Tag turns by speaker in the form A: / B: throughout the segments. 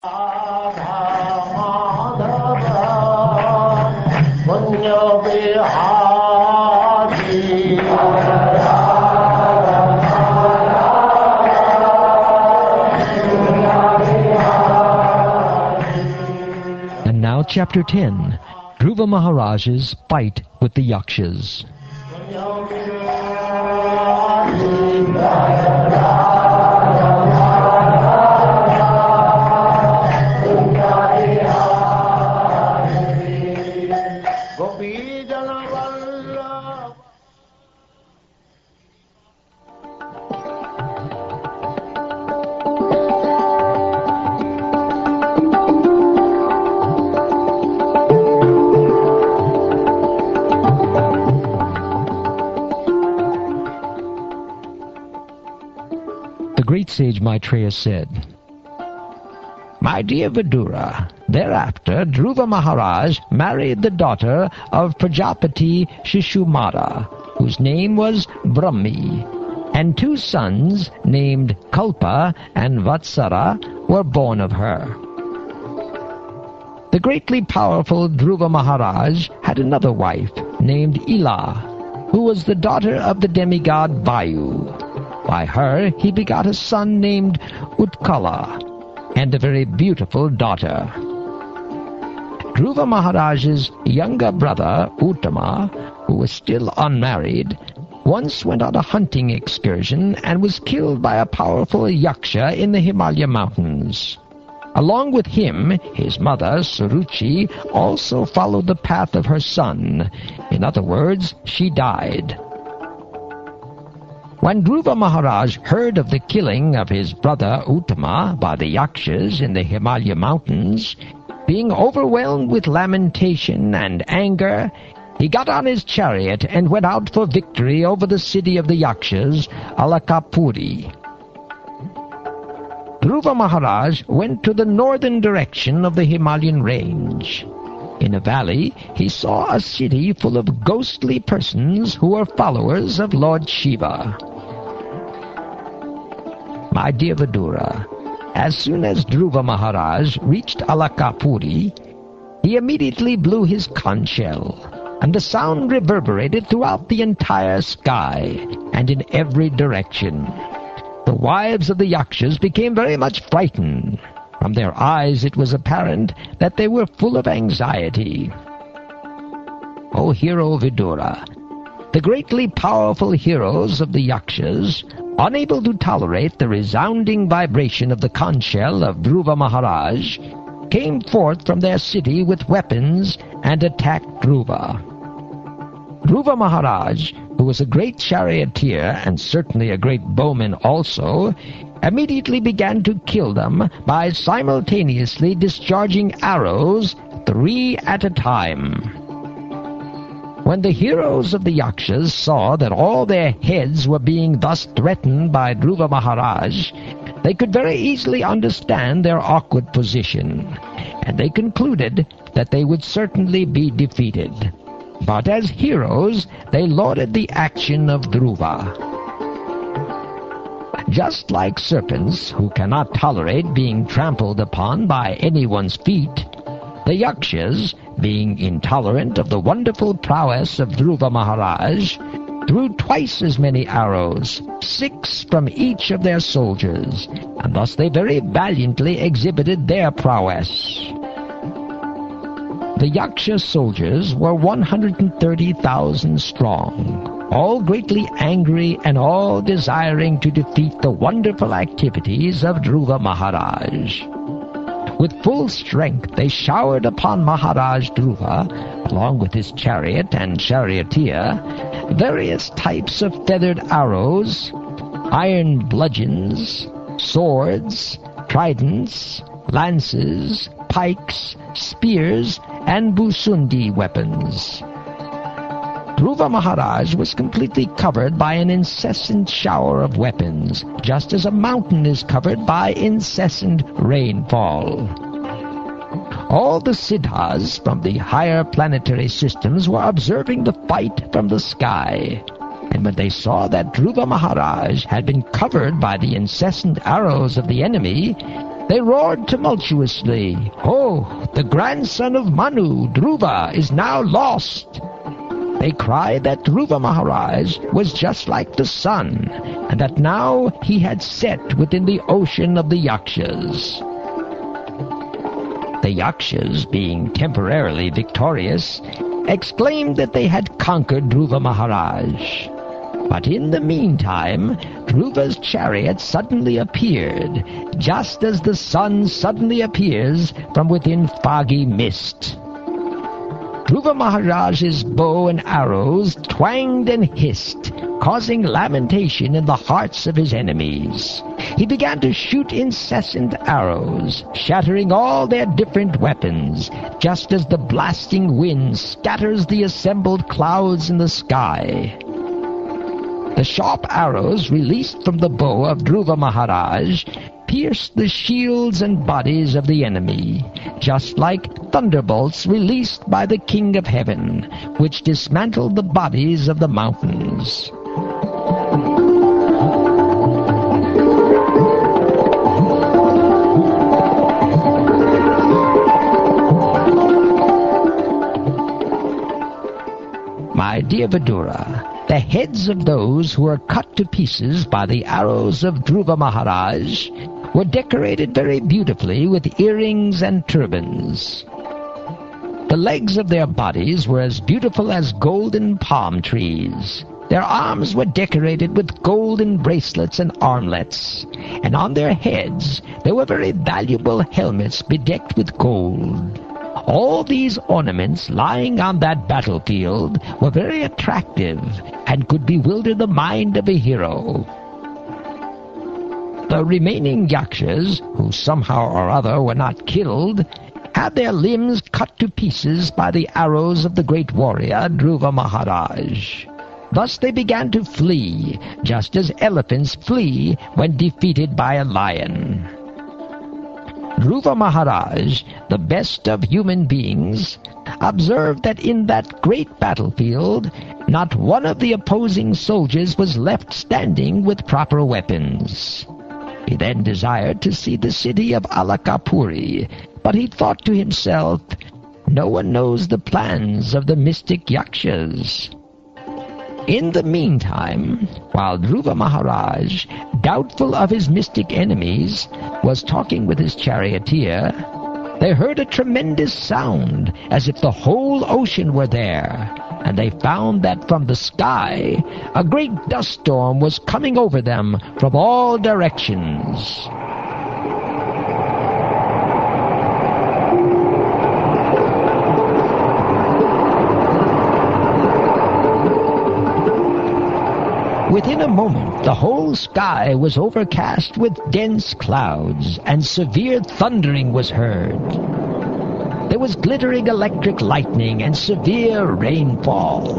A: And now Chapter 10, Dhruva Maharaj's fight with the Yakshas. The great sage Maitreya said, "My dear Vidura, thereafter Dhruva Maharaj married the daughter of Prajapati Shishumara, whose name was Brahmi, and 2 sons named Kalpa and Vatsara were born of her. The greatly powerful Dhruva Maharaj had another wife named Ila, who was the daughter of the demigod Vayu. By her he begot a son named Utkala, and a very beautiful daughter. Dhruva Maharaj's younger brother, Uttama, who was still unmarried, once went on a hunting excursion and was killed by a powerful Yaksha in the Himalaya mountains. Along with him, his mother, Suruchi, also followed the path of her son. In other words, she died. When Dhruva Maharaj heard of the killing of his brother Uttama by the Yakshas in the Himalaya mountains, being overwhelmed with lamentation and anger, he got on his chariot and went out for victory over the city of the Yakshas, Alakapuri. Dhruva Maharaj went to the northern direction of the Himalayan range. In a valley, he saw a city full of ghostly persons who were followers of Lord Shiva. My dear Vidura, as soon as Dhruva Maharaj reached Alakapuri, he immediately blew his conch shell, and the sound reverberated throughout the entire sky and in every direction. The wives of the Yakshas became very much frightened. From their eyes it was apparent that they were full of anxiety. O hero Vidura, the greatly powerful heroes of the Yakshas, unable to tolerate the resounding vibration of the conch shell of Dhruva Maharaj, came forth from their city with weapons and attacked Dhruva. Dhruva Maharaj, who was a great charioteer and certainly a great bowman also, immediately began to kill them by simultaneously discharging arrows 3 at a time. When the heroes of the Yakshas saw that all their heads were being thus threatened by Dhruva Maharaj, they could very easily understand their awkward position, and they concluded that they would certainly be defeated. But as heroes, they lauded the action of Dhruva. Just like serpents who cannot tolerate being trampled upon by anyone's feet, the Yakshas, being intolerant of the wonderful prowess of Dhruva Maharaj, threw twice as many arrows, 6 from each of their soldiers, and thus they very valiantly exhibited their prowess. The Yaksha soldiers were 130,000 strong, all greatly angry and all desiring to defeat the wonderful activities of Dhruva Maharaj. With full strength they showered upon Maharaj Dhruva, along with his chariot and charioteer, various types of feathered arrows, iron bludgeons, swords, tridents, lances, pikes, spears, and Busundi weapons. Dhruva Maharaj was completely covered by an incessant shower of weapons, just as a mountain is covered by incessant rainfall. All the siddhas from the higher planetary systems were observing the fight from the sky, and when they saw that Dhruva Maharaj had been covered by the incessant arrows of the enemy, They roared tumultuously, "Oh, the grandson of Manu, Dhruva, is now lost!" They cried that Dhruva Maharaj was just like the sun, and that now he had set within the ocean of the Yakshas. The Yakshas, being temporarily victorious, exclaimed that they had conquered Dhruva Maharaj. But in the meantime, Dhruva's chariot suddenly appeared, just as the sun suddenly appears from within foggy mist. Dhruva Maharaj's bow and arrows twanged and hissed, causing lamentation in the hearts of his enemies. He began to shoot incessant arrows, shattering all their different weapons, just as the blasting wind scatters the assembled clouds in the sky. The sharp arrows released from the bow of Dhruva Maharaj pierced the shields and bodies of the enemy, just like thunderbolts released by the King of Heaven, which dismantled the bodies of the mountains. My dear Vidura, the heads of those who were cut to pieces by the arrows of Dhruva Maharaj were decorated very beautifully with earrings and turbans. The legs of their bodies were as beautiful as golden palm trees. Their arms were decorated with golden bracelets and armlets, and on their heads there were very valuable helmets bedecked with gold. All these ornaments lying on that battlefield were very attractive and could bewilder the mind of a hero. The remaining Yakshas, who somehow or other were not killed, had their limbs cut to pieces by the arrows of the great warrior Dhruva Maharaj. Thus they began to flee, just as elephants flee when defeated by a lion. Dhruva Maharaj, the best of human beings, observed that in that great battlefield not one of the opposing soldiers was left standing with proper weapons. He then desired to see the city of Alakapuri, but he thought to himself, "No one knows the plans of the mystic Yakshas." In the meantime, while Dhruva Maharaj, doubtful of his mystic enemies, was talking with his charioteer, they heard a tremendous sound, as if the whole ocean were there, and they found that from the sky a great dust storm was coming over them from all directions. Within a moment, the whole sky was overcast with dense clouds, and severe thundering was heard. There was glittering electric lightning and severe rainfall.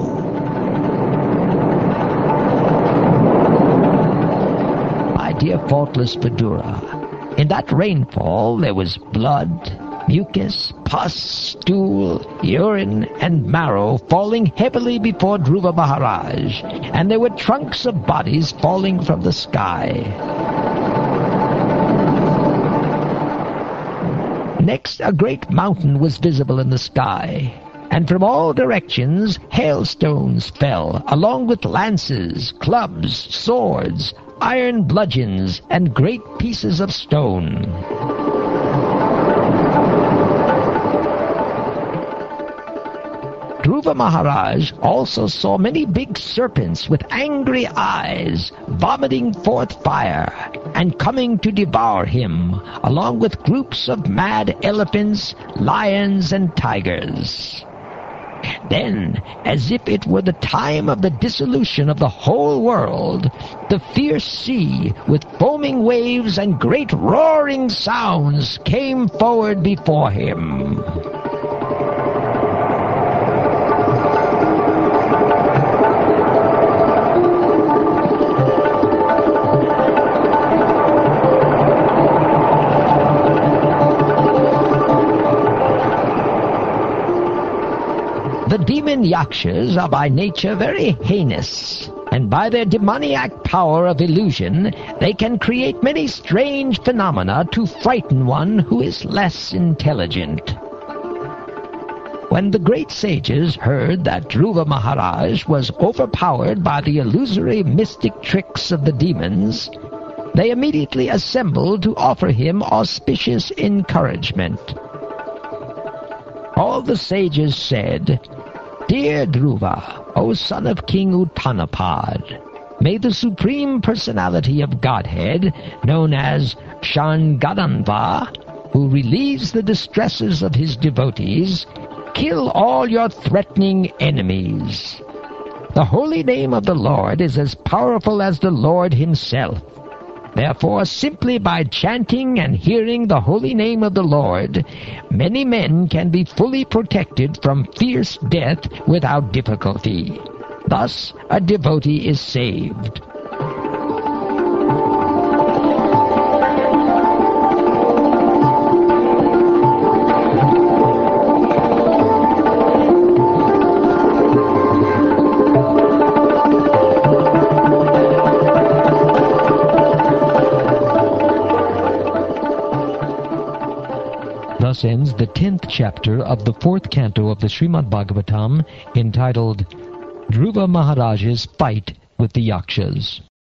A: My dear faultless Vidura, in that rainfall there was blood, mucus, pus, stool, urine, and marrow falling heavily before Dhruva Maharaj, and there were trunks of bodies falling from the sky. Next, a great mountain was visible in the sky, and from all directions hailstones fell, along with lances, clubs, swords, iron bludgeons, and great pieces of stone. Dhruva Maharaj also saw many big serpents with angry eyes, vomiting forth fire, and coming to devour him, along with groups of mad elephants, lions, and tigers. Then, as if it were the time of the dissolution of the whole world, the fierce sea, with foaming waves and great roaring sounds, came forward before him. The demon Yakshas are by nature very heinous. and by their demoniac power of illusion they can create many strange phenomena to frighten one who is less intelligent. When the great sages heard that Dhruva Maharaj was overpowered by the illusory mystic tricks of the demons, they immediately assembled to offer him auspicious encouragement. All the sages said, "Dear Dhruva, O son of King Uttanapad, may the Supreme Personality of Godhead, known as Shangadanva, who relieves the distresses of his devotees, kill all your threatening enemies. The holy name of the Lord is as powerful as the Lord himself. Therefore, simply by chanting and hearing the holy name of the Lord, many men can be fully protected from fierce death without difficulty. Thus, a devotee is saved." Thus ends the 10th chapter of the 4th canto of the Srimad Bhagavatam, entitled Dhruva Maharaj's Fight with the Yakshas.